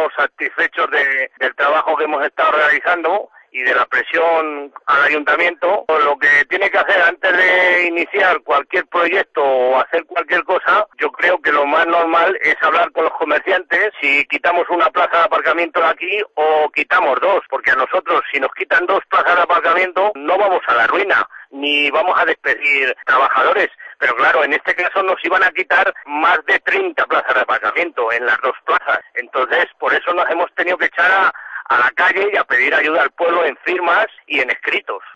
estamos satisfechos del trabajo que hemos estado realizando y de la presión al ayuntamiento. Lo que tiene que hacer antes de iniciar cualquier proyecto o hacer cualquier cosa, yo creo que lo más normal es hablar con los comerciantes si quitamos una plaza de aparcamiento de aquí o quitamos dos, porque a nosotros si nos quitan dos plazas de aparcamiento no vamos a la ruina, ni vamos a despedir trabajadores. Pero claro, en este caso nos iban a quitar más de 30 plazas de aparcamiento en las dos plazas. Entonces, por eso nos hemos tenido que echar a la calle y a pedir ayuda al pueblo en firmas y en escritos.